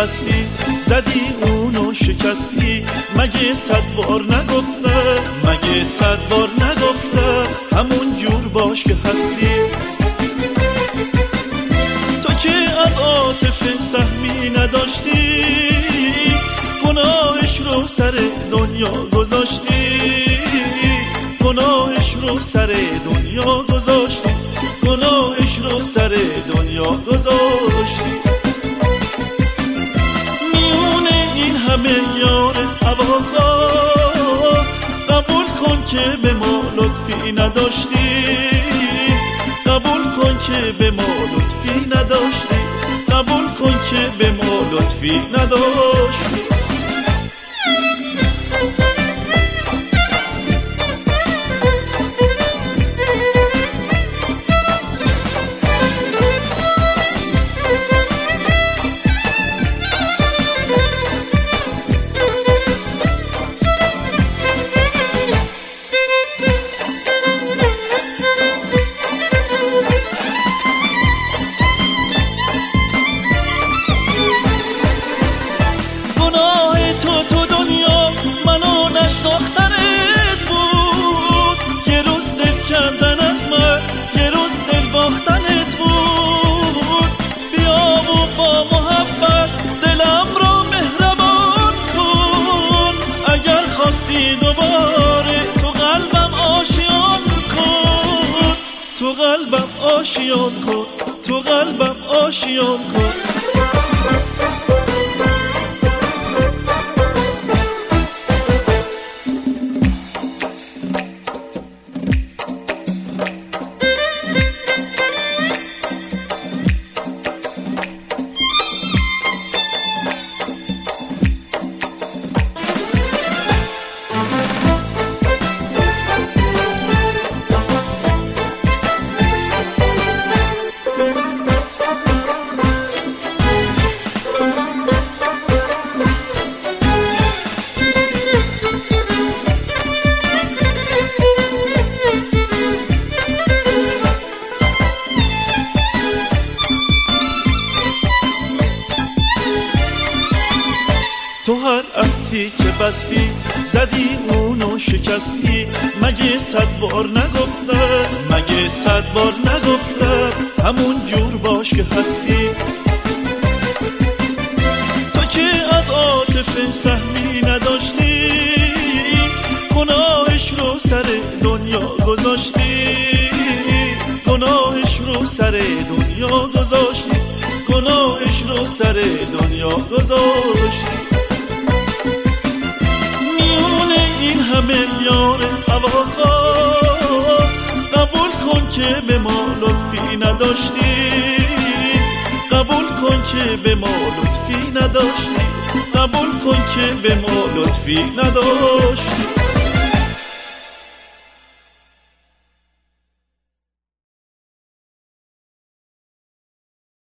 بستی زدی اونو شکستی، مگه 100 بار نگفته، مگه 100 بار نگفته همون جور باش که هستی. تو که از عاطفه سهمی نداشتی، گناهش رو سر دنیا گذاشتی، گناهش رو سر دنیا گذاشتی، گناهش رو سر دنیا گذاشتی. میونه این همه یار هواخواه، قبول کن که به ما لطفی نداشتی، قبول کن که به ما لطفی نداشتی، قبول کن که به ما لطفی نداشتی. نشناختنت بود، یه روز دل کندن از من، یه روز دل باختنت بود. بیا و با محبت دلم رو مهربان کن، اگر خواستی دوباره تو قلبم آشیان کن، تو قلبم آشیان کن، تو قلبم آشیان کن. تو هر عهدی که بستی زدی اونو شکستی، مگه 100 بار نگفته، مگه 100 بار نگفته همون جور باش که هستی. تو که از عاطفه سهمی نداشتی، گناهش رو سر دنیا گذاشتی، گناهش رو سر دنیا گذاشتی، گناهش رو سر دنیا گذاشتی. این همه یار هواخواه، قبول کن که به ما لطفی نداشتی، قبول کن که به ما لطفی نداشتی، قبول کن که به ما لطفی نداشتی.